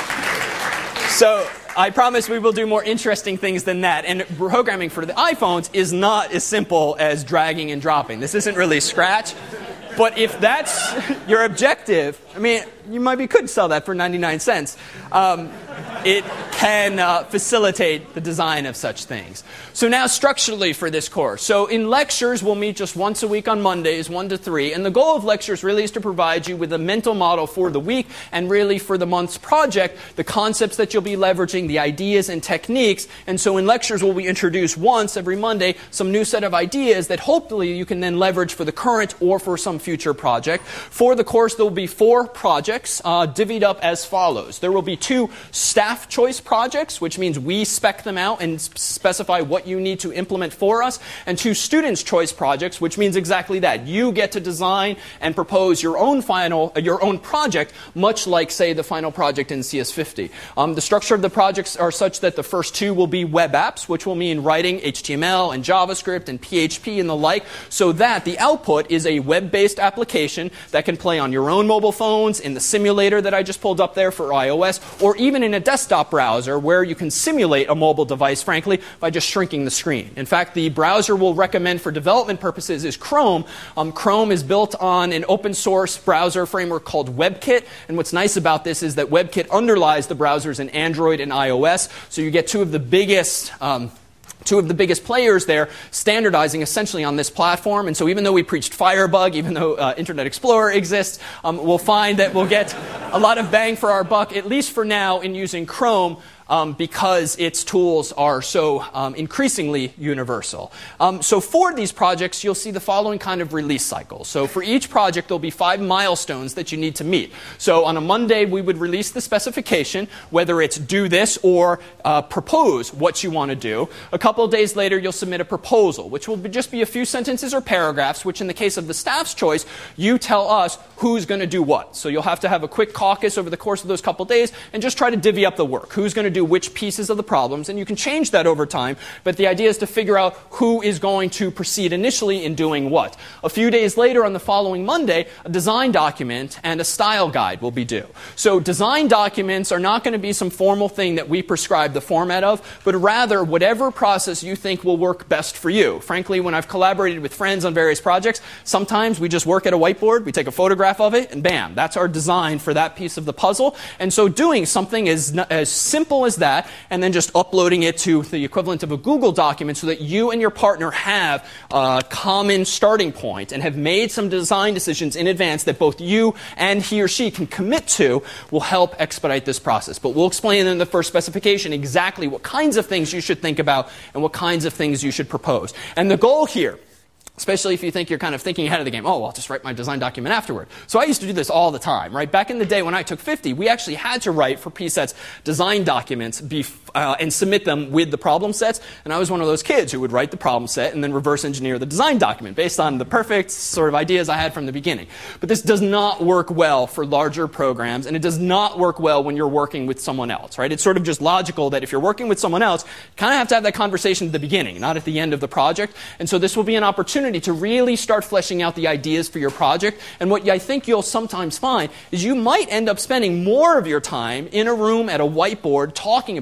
you. So, I promise we will do more interesting things than that. And programming for the iPhones is not as simple as dragging and dropping. This isn't really Scratch. But if that's your objective, I mean, you might be could sell that for ninety-nine cents. Um, it can uh, facilitate the design of such things. So now structurally for this course. So in lectures, we'll meet just once a week on Mondays, one to three. And the goal of lectures really is to provide you with a mental model for the week and really for the month's project, the concepts that you'll be leveraging, the ideas and techniques. And so in lectures, we'll be introduced once every Monday some new set of ideas that hopefully you can then leverage for the current or for some future project. For the course, there will be four projects uh, divvied up as follows. There will be two staff choice projects, which means we spec them out and specify what you need to implement for us, and two students choice projects, which means exactly that. You get to design and propose your own final, uh, your own project, much like, say, the final project in C S fifty. Um, the structure of the projects are such that the first two will be web apps, which will mean writing H T M L and JavaScript and P H P and the like, so that the output is a web-based application that can play on your own mobile phones, in the simulator that I just pulled up there for iOS, or even in a desktop browser where you can simulate a mobile device, frankly, by just shrinking the screen. In fact, the browser we'll recommend for development purposes is Chrome. Um, Chrome is built on an open source browser framework called WebKit, and what's nice about this is that WebKit underlies the browsers in Android and iOS, so you get two of the biggest um, Two of the biggest players there standardizing essentially on this platform. And so even though we preached Firebug, even though uh, Internet Explorer exists, um, we'll find that we'll get a lot of bang for our buck, at least for now, in using Chrome. Um, because its tools are so um, increasingly universal. Um, so for these projects, you'll see the following kind of release cycle. So for each project, there'll be five milestones that you need to meet. So on a Monday, we would release the specification, whether it's do this or uh, propose what you want to do. A couple of days later, you'll submit a proposal, which will be just be a few sentences or paragraphs, which in the case of the staff's choice, you tell us who's going to do what. So you'll have to have a quick caucus over the course of those couple of days and just try to divvy up the work. Who's going to do which pieces of the problems, and you can change that over time, but the idea is to figure out who is going to proceed initially in doing what. A few days later on the following Monday, a design document and a style guide will be due. So design documents are not going to be some formal thing that we prescribe the format of, but rather whatever process you think will work best for you. Frankly, when I've collaborated with friends on various projects, sometimes we just work at a whiteboard, we take a photograph of it, and bam, that's our design for that piece of the puzzle. And so doing something as, as simple as that, and then just uploading it to the equivalent of a Google document so that you and your partner have a common starting point and have made some design decisions in advance that both you and he or she can commit to will help expedite this process. But we'll explain in the first specification exactly what kinds of things you should think about and what kinds of things you should propose. And the goal here, especially if you think you're kind of thinking ahead of the game, oh, well, I'll just write my design document afterward. So I used to do this all the time, right? Back in the day when I took fifty, we actually had to write for P SETs design documents bef- uh, and submit them with the problem sets. And I was one of those kids who would write the problem set and then reverse engineer the design document based on the perfect sort of ideas I had from the beginning. But this does not work well for larger programs, and it does not work well when you're working with someone else, right? It's sort of just logical that if you're working with someone else, you kind of have to have that conversation at the beginning, not at the end of the project. And so this will be an opportunity to really start fleshing out the ideas for your project. And what I think you'll sometimes find is you might end up spending more of your time in a room at a whiteboard talking about, debating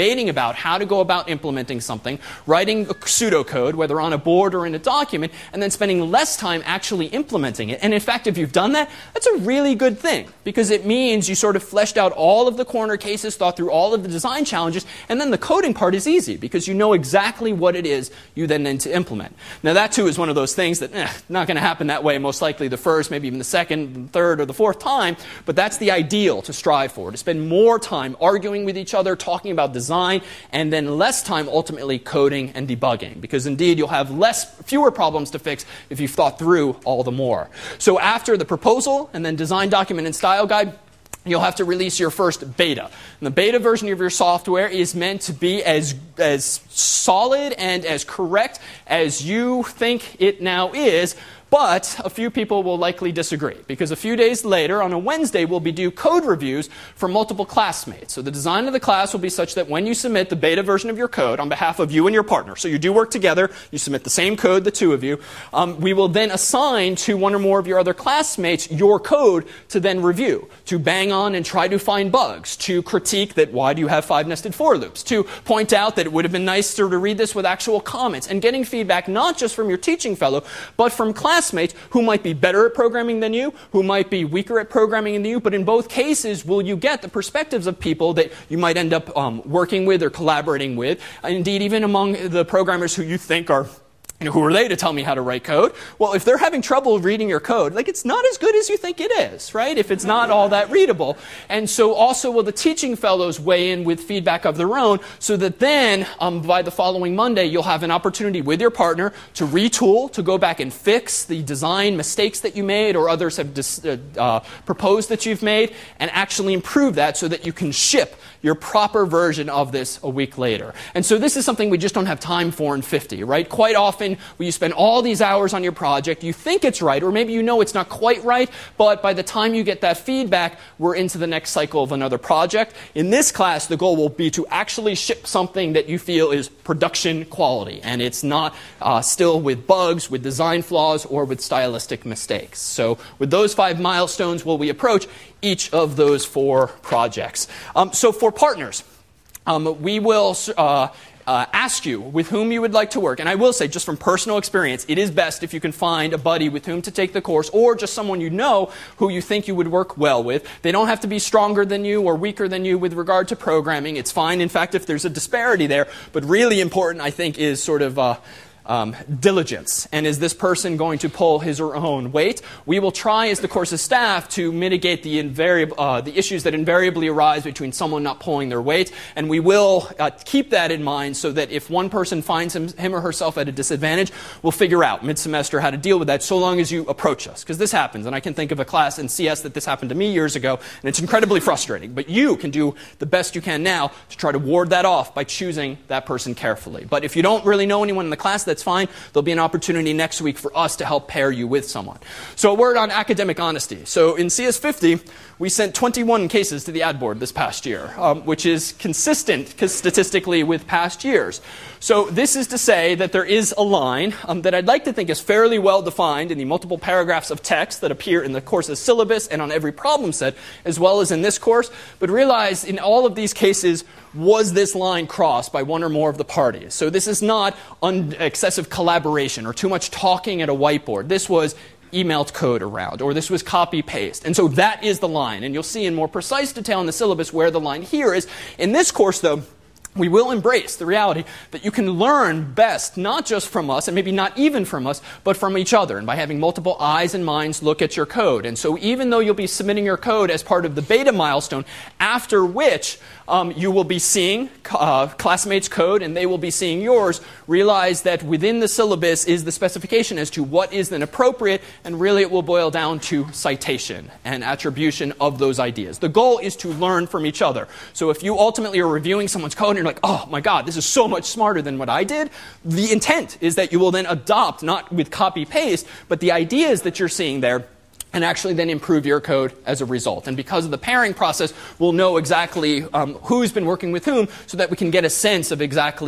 debating about how to go about implementing something, writing a pseudocode, whether on a board or in a document, and then spending less time actually implementing it. And in fact, if you've done that, that's a really good thing, because it means you sort of fleshed out all of the corner cases, thought through all of the design challenges, and then the coding part is easy, because you know exactly what it is you then need to implement. Now that too is one of those things that, eh, not going to happen that way most likely the first, maybe even the second, third, or the fourth time, but that's the ideal to strive for, to spend more time arguing with each other, talking about design, and then less time ultimately coding and debugging, because indeed you'll have less, fewer problems to fix if you've thought through all the more. So after the proposal and then design document and style guide, you'll have to release your first beta. And the beta version of your software is meant to be as, as solid and as correct as you think it now is. But a few people will likely disagree, because a few days later, on a Wednesday, we'll be due code reviews for multiple classmates. So the design of the class will be such that when you submit the beta version of your code on behalf of you and your partner, so you do work together, you submit the same code, the two of you, um, we will then assign to one or more of your other classmates your code to then review, to bang on and try to find bugs, to critique that why do you have five nested for loops, to point out that it would have been nicer to read this with actual comments, and getting feedback not just from your teaching fellow, but from classmates who might be better at programming than you, who might be weaker at programming than you, but in both cases will you get the perspectives of people that you might end up um, working with or collaborating with. Indeed, even among the programmers who you think are, you know, who are they to tell me how to write code? Well, if they're having trouble reading your code, like, it's not as good as you think it is, right? If it's not all that readable. And so also will the teaching fellows weigh in with feedback of their own, so that then um, by the following Monday, you'll have an opportunity with your partner to retool, to go back and fix the design mistakes that you made or others have dis- uh, uh, proposed that you've made, and actually improve that so that you can ship your proper version of this a week later. And so this is something we just don't have time for in fifty, right? Quite often, when you spend all these hours on your project, you think it's right, or maybe you know it's not quite right, but by the time you get that feedback, we're into the next cycle of another project. In this class, the goal will be to actually ship something that you feel is production quality, and it's not uh, still with bugs, with design flaws, or with stylistic mistakes. So with those five milestones, will we approach each of those four projects. Um, so for partners, um, we will uh, uh, ask you with whom you would like to work. And I will say, just from personal experience, it is best if you can find a buddy with whom to take the course, or just someone you know who you think you would work well with. They don't have to be stronger than you or weaker than you with regard to programming. It's fine, in fact, if there's a disparity there. But really important, I think, is sort of Uh, Um, diligence. And is this person going to pull his or her own weight? We will try, as the course's staff, to mitigate the, invariab- uh, the issues that invariably arise between someone not pulling their weight. And we will uh, keep that in mind, so that if one person finds him, him or herself at a disadvantage, we'll figure out mid-semester how to deal with that, so long as you approach us. Because this happens, and I can think of a class in C S that this happened to me years ago, and it's incredibly frustrating. But you can do the best you can now to try to ward that off by choosing that person carefully. But if you don't really know anyone in the class, that's fine. There'll be an opportunity next week for us to help pair you with someone. So a word on academic honesty. So in C S fifty, we sent twenty-one cases to the ad board this past year, um, which is consistent statistically with past years. So this is to say that there is a line um, that I'd like to think is fairly well defined in the multiple paragraphs of text that appear in the course's syllabus and on every problem set, as well as in this course. But realize in all of these cases, was this line crossed by one or more of the parties? So this is not un- excessive collaboration or too much talking at a whiteboard. This was emailed code around, or this was copy-paste. And so that is the line. And you'll see in more precise detail in the syllabus where the line here is. In this course, though, we will embrace the reality that you can learn best, not just from us, and maybe not even from us, but from each other, and by having multiple eyes and minds look at your code. And so even though you'll be submitting your code as part of the beta milestone, after which um, you will be seeing uh, classmates' code and they will be seeing yours, realize that within the syllabus is the specification as to what is then appropriate, and really it will boil down to citation and attribution of those ideas. The goal is to learn from each other. So if you ultimately are reviewing someone's code and you're like, oh my God, this is so much smarter than what I did, the intent is that you will then adopt, not with copy-paste, but the ideas that you're seeing there, and actually then improve your code as a result. And because of the pairing process, we'll know exactly um, who's been working with whom, so that we can get a sense of exactly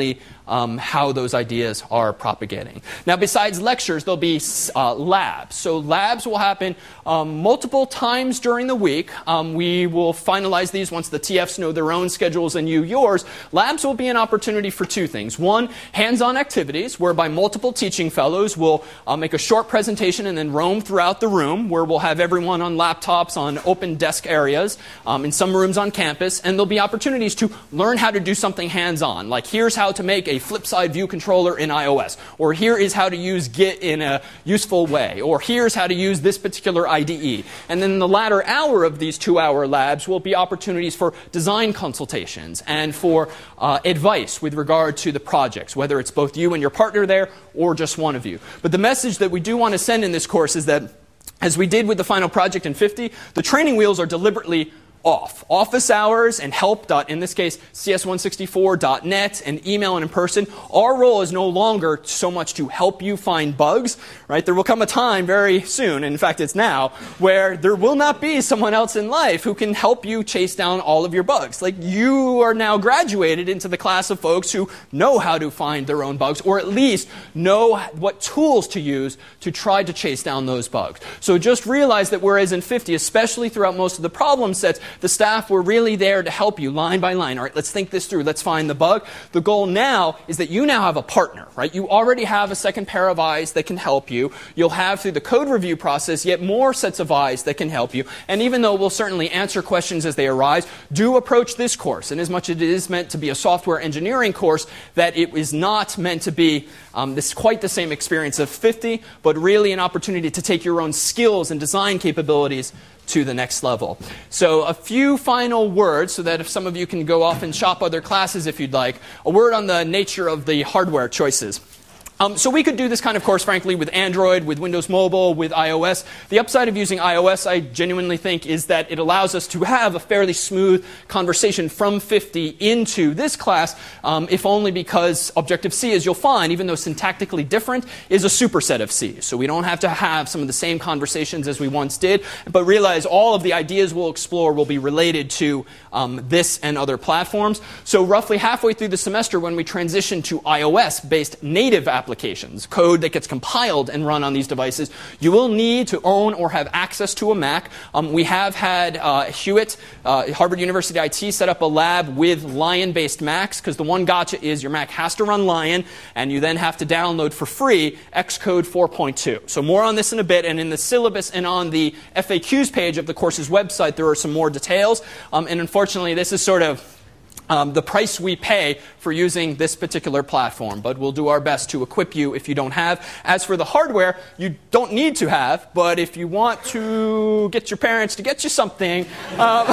um, how those ideas are propagating. Now, besides lectures, there'll be uh, labs. So labs will happen um, multiple times during the week. Um, we will finalize these once the T Fs know their own schedules and you yours. Labs will be an opportunity for two things. One, hands-on activities, whereby multiple teaching fellows will uh, make a short presentation and then roam throughout the room, where we'll have everyone on laptops on open desk areas, um, in some rooms on campus, and there'll be opportunities to learn how to do something hands-on, like here's how to make a flip-side view controller in iOS, or here is how to use Git in a useful way, or here's how to use this particular I D E. And then in the latter hour of these two-hour labs will be opportunities for design consultations and for uh, advice with regard to the projects, whether it's both you and your partner there or just one of you. But the message that we do want to send in this course is that, as we did with the final project in fifty, the training wheels are deliberately off. Office hours and help, in this case, C S one sixty-four dot net, and email and in person. Our role is no longer so much to help you find bugs, right? There will come a time very soon, and in fact it's now, where there will not be someone else in life who can help you chase down all of your bugs. Like, you are now graduated into the class of folks who know how to find their own bugs, or at least know what tools to use to try to chase down those bugs. So just realize that whereas in fifty, especially throughout most of the problem sets, the staff were really there to help you line by line. All right, let's think this through. Let's find the bug. The goal now is that you now have a partner, right? You already have a second pair of eyes that can help you. You'll have, through the code review process, yet more sets of eyes that can help you. And even though we'll certainly answer questions as they arise, do approach this course. And as much as it is meant to be a software engineering course, that it is not meant to be um, this quite the same experience of fifty, but really an opportunity to take your own skills and design capabilities to the next level. So a few final words, so that if some of you can go off and shop other classes if you'd like. A word on the nature of the hardware choices. Um, so we could do this kind of course, frankly, with Android, with Windows Mobile, with iOS. The upside of using iOS, I genuinely think, is that it allows us to have a fairly smooth conversation from fifty into this class, um, if only because Objective-C, as you'll find, even though syntactically different, is a superset of C. So we don't have to have some of the same conversations as we once did, but realize all of the ideas we'll explore will be related to um, this and other platforms. So roughly halfway through the semester, when we transition to iOS-based native applications, applications, code that gets compiled and run on these devices, you will need to own or have access to a Mac. Um, we have had uh, Hewitt, uh, Harvard University I T, set up a lab with Lion-based Macs, because the one gotcha is your Mac has to run Lion, and you then have to download for free Xcode four point two. So more on this in a bit, and in the syllabus and on the F A Qs page of the course's website, there are some more details. Um, and unfortunately, this is sort of Um, the price we pay for using this particular platform, but we'll do our best to equip you if you don't have. As for the hardware, you don't need to have, but if you want to get your parents to get you something, um,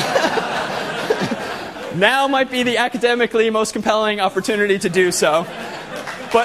now might be the academically most compelling opportunity to do so. But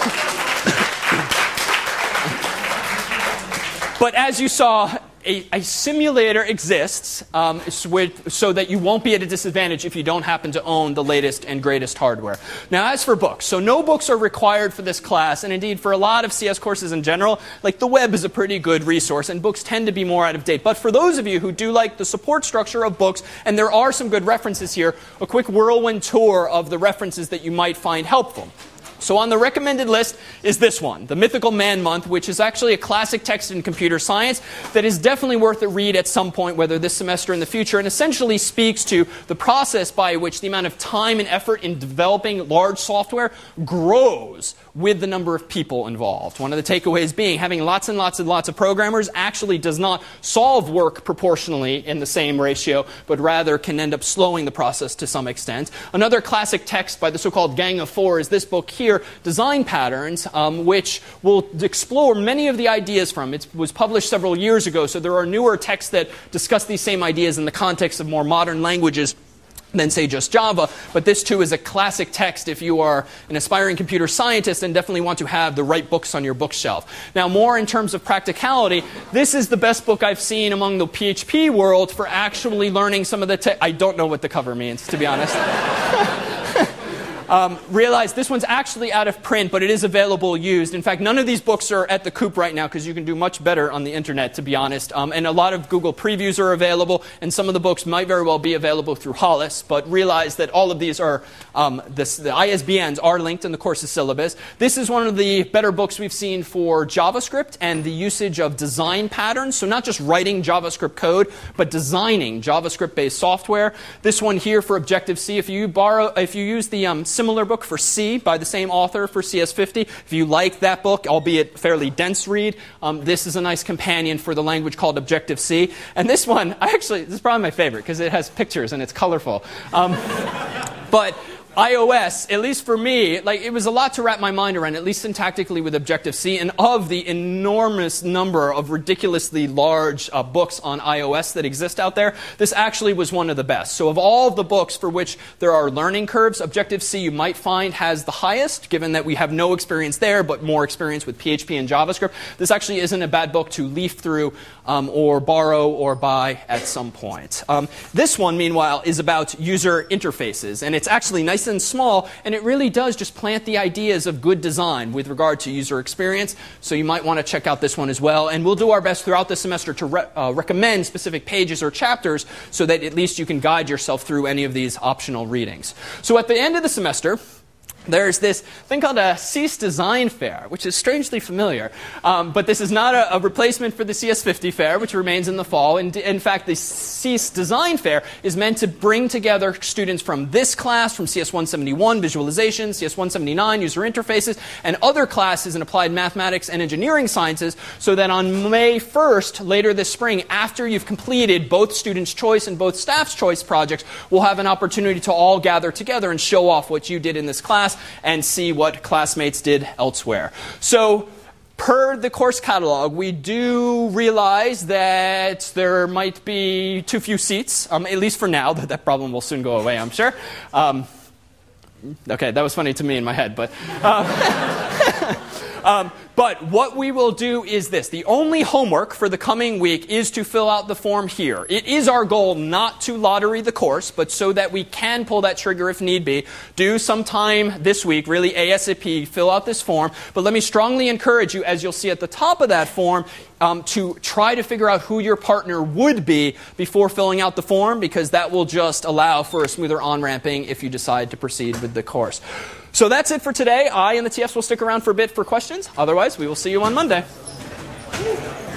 but as you saw, A, a simulator exists um, so that you won't be at a disadvantage if you don't happen to own the latest and greatest hardware. Now, as for books, so no books are required for this class, and indeed for a lot of C S courses in general, like the web is a pretty good resource, and books tend to be more out of date. But for those of you who do like the support structure of books, and there are some good references here, a quick whirlwind tour of the references that you might find helpful. So on the recommended list is this one, The Mythical Man Month, which is actually a classic text in computer science that is definitely worth a read at some point, whether this semester or in the future, and essentially speaks to the process by which the amount of time and effort in developing large software grows with the number of people involved. One of the takeaways being having lots and lots and lots of programmers actually does not solve work proportionally in the same ratio, but rather can end up slowing the process to some extent. Another classic text by the so-called Gang of Four is this book here, Design Patterns, um, which will explore many of the ideas from. It was published several years ago, so there are newer texts that discuss these same ideas in the context of more modern languages than, say, just Java. But this, too, is a classic text if you are an aspiring computer scientist and definitely want to have the right books on your bookshelf. Now, more in terms of practicality, this is the best book I've seen among the P H P world for actually learning some of the te- I don't know what the cover means, to be honest. Um, realize this one's actually out of print, but it is available used. In fact, none of these books are at the Coop right now because you can do much better on the internet, to be honest. Um, and a lot of Google previews are available, and some of the books might very well be available through Hollis. But realize that all of these are, um, this, the I S B Ns are linked in the course's syllabus. This is one of the better books we've seen for JavaScript and the usage of design patterns. So not just writing JavaScript code, but designing JavaScript-based software. This one here for Objective-C, if you borrow, if you use the um, similar book for C by the same author for C S fifty, if you like that book, albeit fairly dense read, um, this is a nice companion for the language called Objective-C. And this one, I actually, this is probably my favorite because it has pictures and it's colorful. Um, but iOS, at least for me, like it was a lot to wrap my mind around, at least syntactically with Objective-C, and of the enormous number of ridiculously large uh, books on iOS that exist out there, this actually was one of the best. So of all of the books for which there are learning curves, Objective-C you might find has the highest, given that we have no experience there, but more experience with P H P and JavaScript. This actually isn't a bad book to leaf through um, or borrow or buy at some point. Um, this one, meanwhile, is about user interfaces, and it's actually nice and small, and it really does just plant the ideas of good design with regard to user experience. So you might want to check out this one as well. And we'll do our best throughout the semester to re uh, recommend specific pages or chapters so that at least you can guide yourself through any of these optional readings. So at the end of the semester, there's this thing called a C S Design Fair, which is strangely familiar. Um, but this is not a, a replacement for the C S fifty Fair, which remains in the fall. In, in fact, the C S Design Fair is meant to bring together students from this class, from C S one seventy-one, Visualization, C S one seventy-nine, User Interfaces, and other classes in Applied Mathematics and Engineering Sciences, so that on May first, later this spring, after you've completed both Students' Choice and both Staff's Choice projects, we'll have an opportunity to all gather together and show off what you did in this class and see what classmates did elsewhere. So, per the course catalog, we do realize that there might be too few seats, um, at least for now. That, that problem will soon go away, I'm sure. Um, okay, that was funny to me in my head, but... Uh, um, But what we will do is this. The only homework for the coming week is to fill out the form here. It is our goal not to lottery the course, but so that we can pull that trigger if need be. Do sometime this week, really ASAP, fill out this form. But let me strongly encourage you, as you'll see at the top of that form, um, to try to figure out who your partner would be before filling out the form, because that will just allow for a smoother on-ramping if you decide to proceed with the course. So that's it for today. I and the T Fs will stick around for a bit for questions. Otherwise, we will see you on Monday.